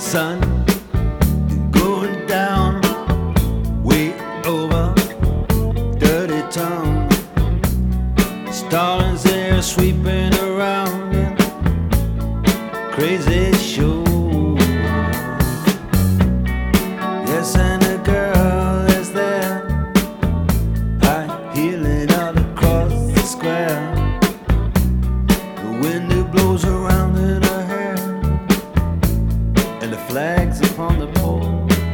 sun going down way over dirty town. Starlings there sweeping around, crazy show. Yes, and a girl is there, high heeling out across the square. The wind it blows around in her hair, and the flags upon the pole.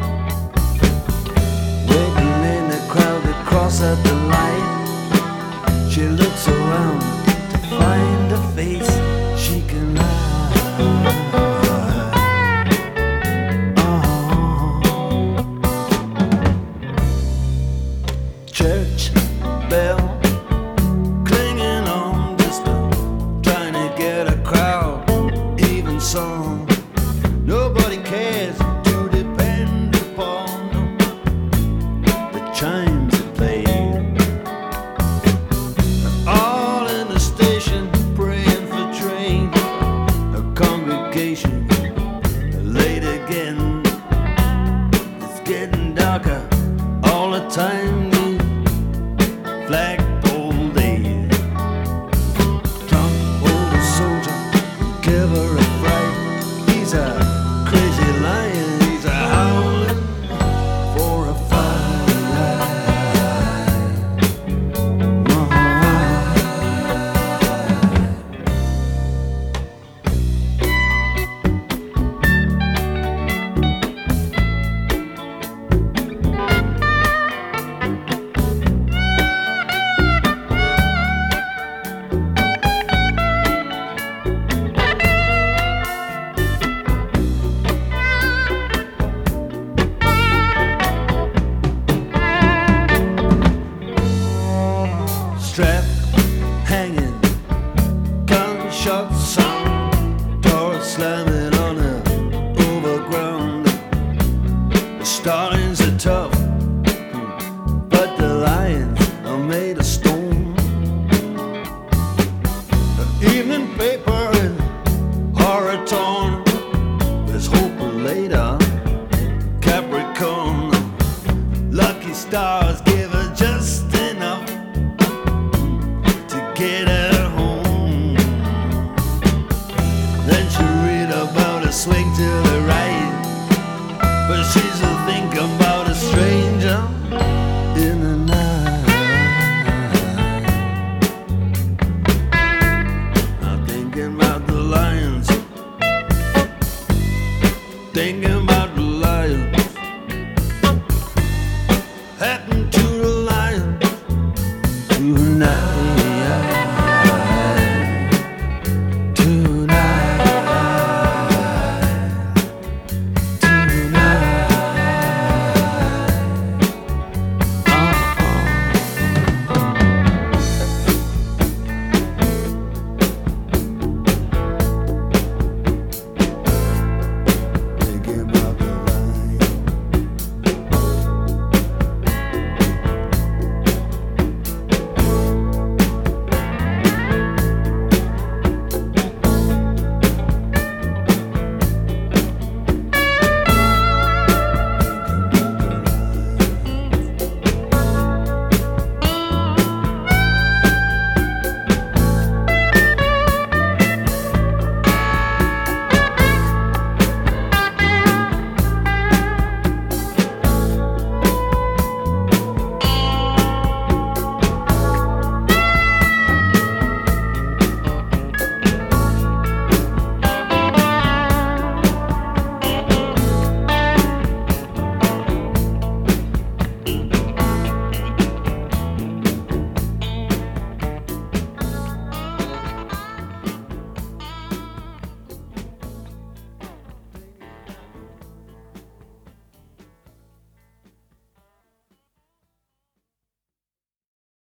Waiting in the crowd to cross at the light, she looks around to find a face she can like. Church bell clinging on distant, trying to get a crowd even song. Nobody cares to depend upon the chimes that play. All in the station praying for train. A congregation late again. It's getting darker all the time. Flagpole days. Drunk old soldier, give her a fright. He's a crazy lion, he's a howling for a fight. Strap hanging, gunshot sound, door slamming on the overground. The starlings are tough,